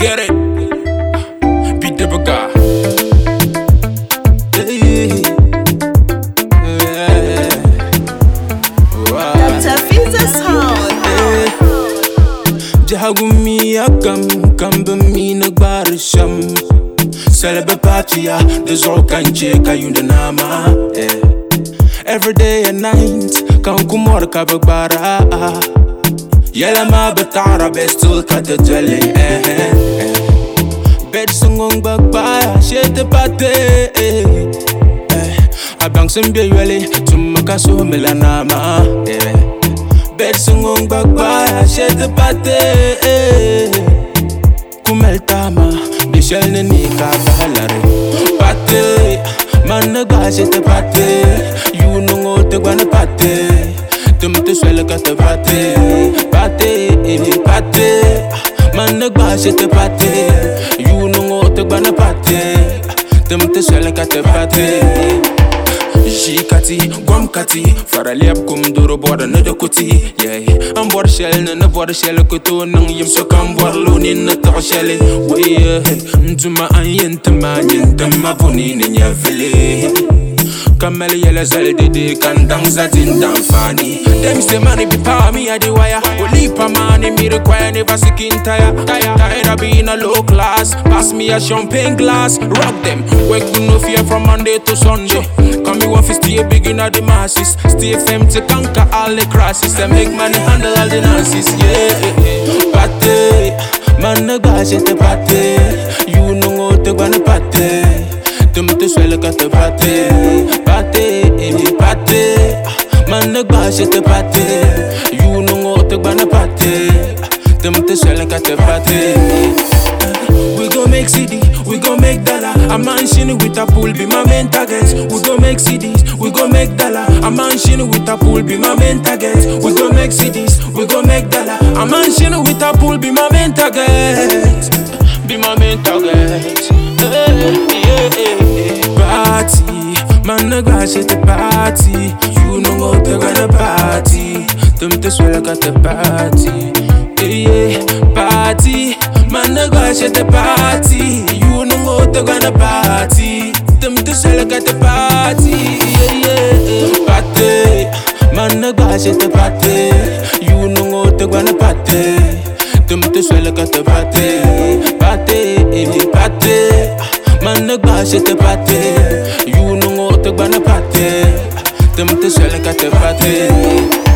get it. Beat the bugger. Dr. Visa Sound. Jahagumi kam bami nagbar sham. Celebrate party ya, there's all kind check ayunda nama. Every day and night, kan kumor kabagbara. Yala ma betara bestul katajale. Bed sungong bagbara, shete pate. Abang sembe yale, tumakaso melanama. Bed sungong bagbara, shete pate. Kumel tama, bishel neni kabalare. Pate, man naga shete pate. You know te gwana pate. Tum te swele kate pate. Pate, man naga shete pate. You know te gwana pate. Tum te swele kate pate. Shikati, Guamkati, Faraliap kum duro border no kuti. Yeah, I'm board shell, no board shell, kutu, nung yim so come board lunin, no to shell. We, Ntuma ayen tama puni in your village. Kameli yela zelde kandang zatin fani. Them say money be power me a the wire. Only pa money me require never sick tire. Tired of being a low class. Pass me a champagne glass. Rock them. Work with no fear from Monday to Sunday. Come me one fi stay big in the masses. Stay fame to conquer all the crosses. And make money handle all the nonsense. Yeah, pate. Man naga shete pate. You know what te gwana pate. Tum te swele kate pate. Man naga shete pate. You know what te gwana pate. Tum te swele kate pate. We go make CD, we go make dollar. A mansion with a pool be my main target. We go make CDs, we go make dollar. A mansion with a pool be my main target. We go make CDs, we go make dollar. A mansion with a pool be my main target. Be my main target. Party, man naga shete party. You know what te gonna party. Tum te swele kate party. Party, man naga shete party. You know what te gonna party. Tum te swele kate party. Party, man naga shete party. You know what te gonna party. Tum te swele kate party. Party, man naga shete party. You know what te gonna party. Tum te swele kate party.